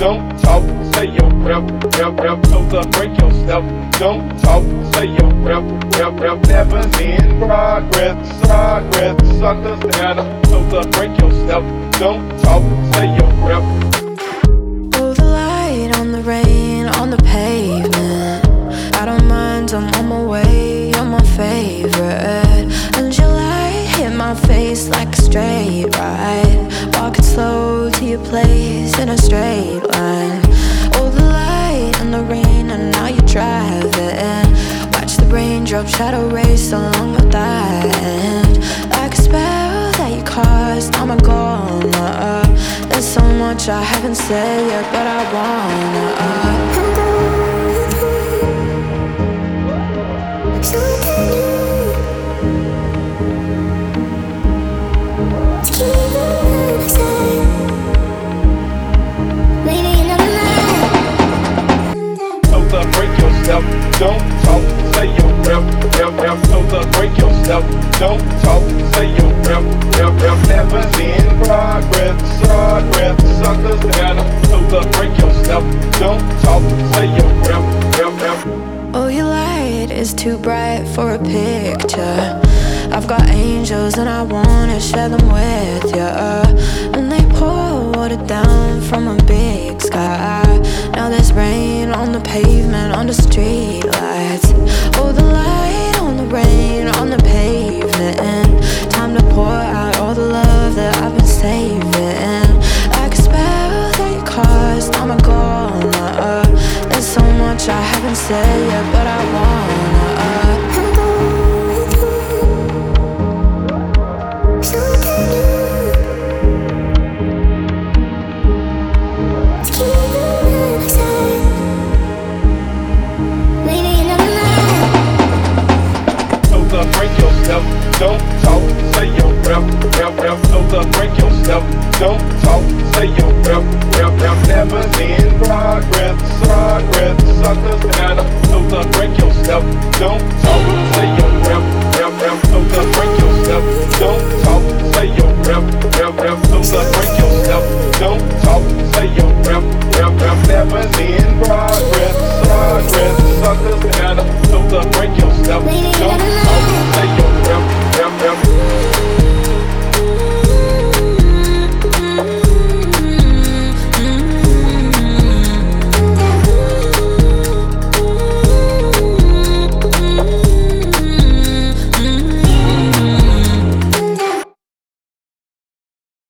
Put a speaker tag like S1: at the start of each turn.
S1: Don't talk, say your rep, rep, rep. Toes up, break your step. Don't talk, say your rep, rep, rep. Never in progress, progress. Suckers down. Toes up, break your step. Don't talk, say your rep.
S2: Oh, the light on the rain on the pavement. I don't mind, I'm on my way, you're my favorite. And your light hit my face like a straight ride. Walking slow to your place in a straight line. Oh, the light and the rain, and now you're driving. Watch the raindrops shadow race along my thigh. Like a spell that you caused, I'm a goner. There's so much I haven't said yet, but I wanna.
S1: Toes up, break your step. Don't talk, say your rep, rep, rep. Toes up, break your step. Don't talk, say your rep, rep, rep. Never in progress, progress. Suckers down. Toes up, break your step. Don't talk, say your rep, rep, rep.
S2: Oh, your light is too bright for a picture. I've got angels and I wanna share them with ya. And they pour water down from a big sky. Now there's rain on the pavement, on the street lights. Oh, the light on the rain, on the pavement. Time to pour out all the love that I've been saving. Like a spell that you caused, I'm a goner. There's so much I haven't said yet, but I wanna.
S1: Break your step, don't talk, say your rep, rep, rep. Toes up, break your step, don't talk, say your rep, rep, rep. Never in progress, progress. Suckers down. Toes up, break your step, don't talk, say your rep, rep, rep. Toes up, break your step, don't talk, say your rep, rep, rep. Toes up, break your step, don't talk, say your rep, rep, rep. Never in progress, progress. Suckers down. Toes up, break your step, don't